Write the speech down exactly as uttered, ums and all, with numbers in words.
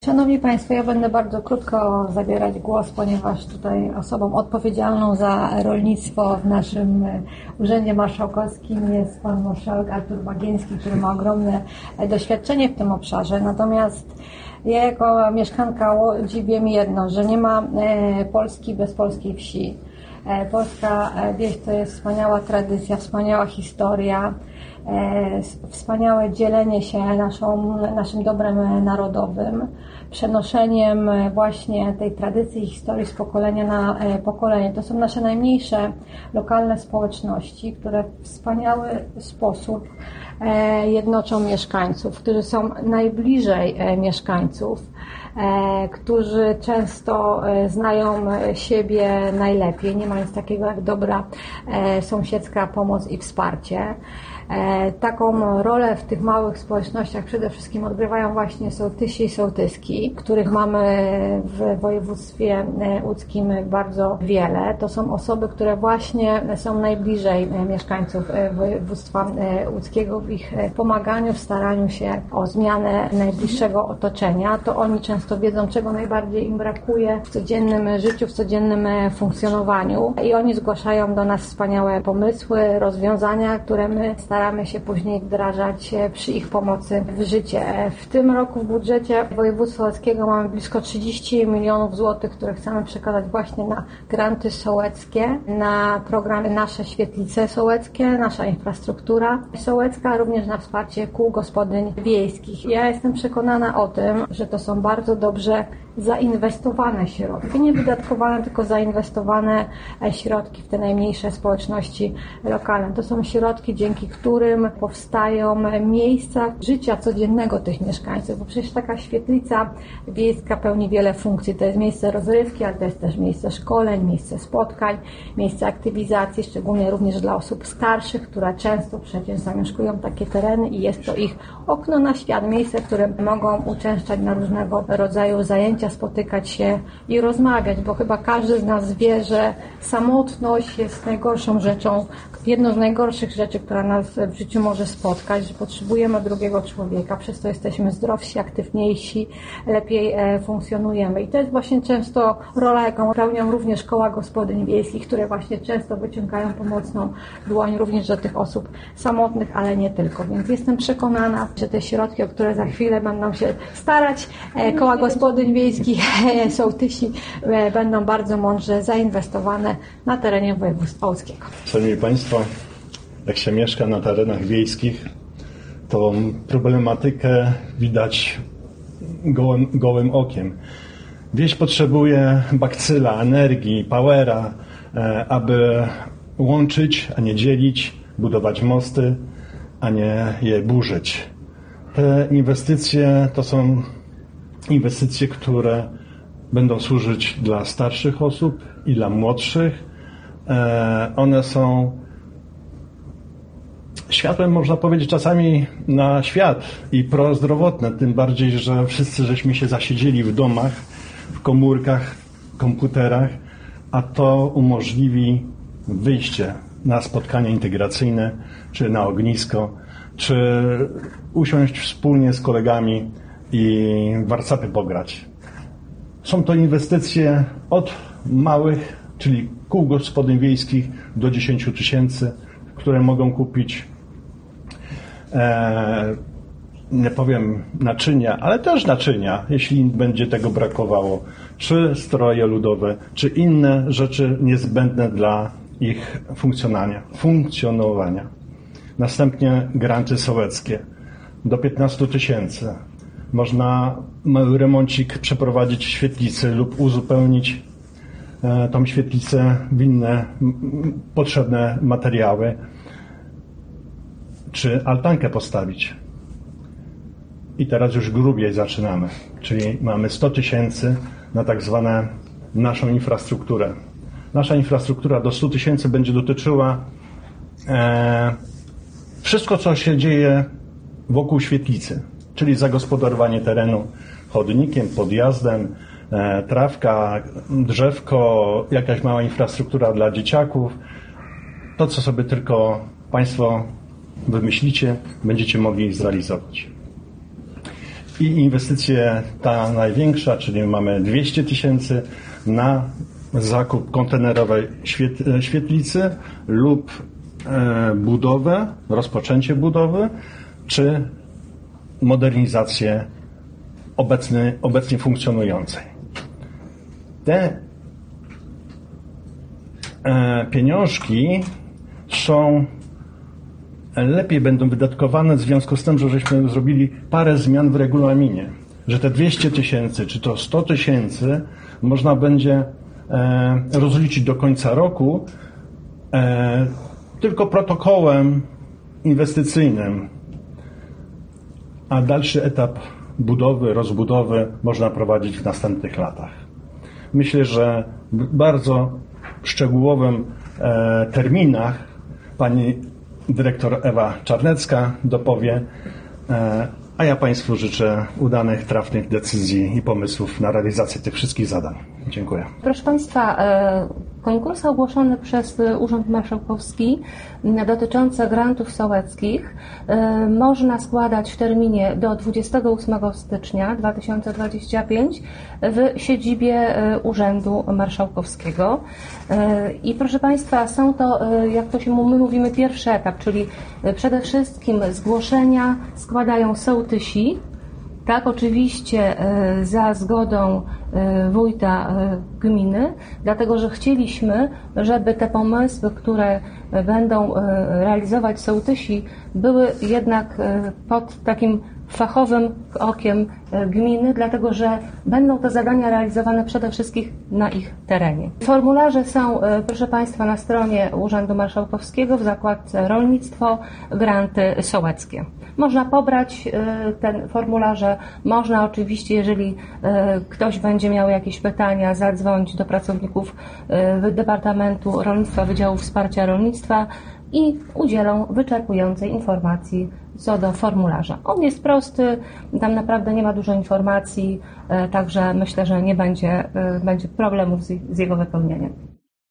Szanowni Państwo, ja będę bardzo krótko zabierać głos, ponieważ tutaj osobą odpowiedzialną za rolnictwo w naszym Urzędzie Marszałkowskim jest pan marszałek Artur Bagieński, który ma ogromne doświadczenie w tym obszarze. Natomiast ja jako mieszkanka Łodzi wiem jedno, że nie ma Polski bez polskiej wsi. Polska wieś to jest wspaniała tradycja, wspaniała historia, wspaniałe dzielenie się naszą, naszym dobrem narodowym, przenoszeniem właśnie tej tradycji i historii z pokolenia na pokolenie. To są nasze najmniejsze lokalne społeczności, które w wspaniały sposób jednoczą mieszkańców, którzy są najbliżej mieszkańców, którzy często znają siebie najlepiej, nie ma nic takiego jak dobra sąsiedzka pomoc i wsparcie. Taką rolę w tych małych społecznościach przede wszystkim odgrywają właśnie sołtysi i sołtyski, których mamy w województwie łódzkim bardzo wiele. To są osoby, które właśnie są najbliżej mieszkańców województwa łódzkiego w ich pomaganiu, w staraniu się o zmianę najbliższego otoczenia. To oni często wiedzą, czego najbardziej im brakuje w codziennym życiu, w codziennym funkcjonowaniu i oni zgłaszają do nas wspaniałe pomysły, rozwiązania, które my staramy się później wdrażać przy ich pomocy w życie. W tym roku w budżecie województwa łódzkiego mamy blisko trzydzieści milionów złotych, które chcemy przekazać właśnie na granty sołeckie, na program Nasze Świetlice Sołeckie, Nasza Infrastruktura Sołecka, również na wsparcie kół gospodyń wiejskich. Ja jestem przekonana o tym, że to są bardzo dobrze zainwestowane środki, nie wydatkowane, tylko zainwestowane środki w te najmniejsze społeczności lokalne. To są środki, dzięki którym powstają miejsca życia codziennego tych mieszkańców, bo przecież taka świetlica wiejska pełni wiele funkcji. To jest miejsce rozrywki, ale to jest też miejsce szkoleń, miejsce spotkań, miejsce aktywizacji, szczególnie również dla osób starszych, które często przecież zamieszkują takie tereny i jest to ich okno na świat, miejsce, w którym mogą uczęszczać na różnego rodzaju zajęcia, spotykać się i rozmawiać, bo chyba każdy z nas wie, że samotność jest najgorszą rzeczą, jedną z najgorszych rzeczy, która nas w życiu może spotkać, że potrzebujemy drugiego człowieka, przez to jesteśmy zdrowsi, aktywniejsi, lepiej funkcjonujemy. I to jest właśnie często rola, jaką pełnią również koła gospodyń wiejskich, które właśnie często wyciągają pomocną dłoń również do tych osób samotnych, ale nie tylko. Więc jestem przekonana, że te środki, o które za chwilę będą się starać koła gospodyń wiejskich, sołtysi, będą bardzo mądrze zainwestowane na terenie województwa łódzkiego. Szanowni Państwo, jak się mieszka na terenach wiejskich, to problematykę widać gołym, gołym okiem. Wieś potrzebuje bakcyla, energii, powera, aby łączyć, a nie dzielić, budować mosty, a nie je burzyć. Te inwestycje to są inwestycje, które będą służyć dla starszych osób i dla młodszych. One są światłem, można powiedzieć, czasami na świat i prozdrowotne, tym bardziej, że wszyscy żeśmy się zasiedzieli w domach, w komórkach, komputerach, a to umożliwi wyjście na spotkania integracyjne, czy na ognisko, czy usiąść wspólnie z kolegami i warsztaty pograć. Są to inwestycje od małych, czyli kół gospodyń wiejskich do dziesięciu tysięcy, które mogą kupić, e, nie powiem naczynia, ale też naczynia, jeśli im będzie tego brakowało, czy stroje ludowe, czy inne rzeczy niezbędne dla ich funkcjonowania. funkcjonowania. Następnie granty sołeckie do piętnastu tysięcy. Można mały remoncik przeprowadzić w świetlicy lub uzupełnić e, tą świetlicę w inne m, potrzebne materiały, czy altankę postawić. I teraz już grubiej zaczynamy, czyli mamy sto tysięcy na tak zwane naszą infrastrukturę. Nasza infrastruktura do stu tysięcy będzie dotyczyła e, wszystko, co się dzieje wokół świetlicy, czyli zagospodarowanie terenu chodnikiem, podjazdem, e, trawka, drzewko, jakaś mała infrastruktura dla dzieciaków. To, co sobie tylko Państwo wymyślicie, będziecie mogli zrealizować. i inwestycja ta największa, czyli mamy dwieście tysięcy na zakup kontenerowej świet- świetlicy lub e, budowę, rozpoczęcie budowy, czy modernizację obecny, obecnie funkcjonującej. Te e, pieniążki są lepiej będą wydatkowane w związku z tym, że żeśmy zrobili parę zmian w regulaminie, że te dwieście tysięcy czy to sto tysięcy można będzie e, rozliczyć do końca roku e, tylko protokołem inwestycyjnym, a dalszy etap budowy, rozbudowy można prowadzić w następnych latach. Myślę, że w bardzo szczegółowym e, terminach pani dyrektor Ewa Czarnecka dopowie, e, a ja Państwu życzę udanych, trafnych decyzji i pomysłów na realizację tych wszystkich zadań. Dziękuję. Proszę Państwa, konkursy ogłoszone przez Urząd Marszałkowski dotyczące grantów sołeckich można składać w terminie do dwudziestego ósmego stycznia dwa tysiące dwudziestego piątego w siedzibie Urzędu Marszałkowskiego. I proszę Państwa, są to, jak to się my mówimy, pierwszy etap, czyli przede wszystkim zgłoszenia składają sołtysi. Tak, oczywiście za zgodą wójta gminy, dlatego że chcieliśmy, żeby te pomysły, które będą realizować sołtysi, były jednak pod takim fachowym okiem gminy, dlatego że będą te zadania realizowane przede wszystkim na ich terenie. Formularze są, proszę Państwa, na stronie Urzędu Marszałkowskiego w zakładce Rolnictwo, granty sołeckie. Można pobrać ten formularze, można oczywiście, jeżeli ktoś będzie miał jakieś pytania, zadzwonić do pracowników Departamentu Rolnictwa, Wydziału Wsparcia Rolnictwa i udzielą wyczerpującej informacji co do formularza. On jest prosty, tam naprawdę nie ma dużo informacji, także myślę, że nie będzie, będzie problemów z jego wypełnieniem.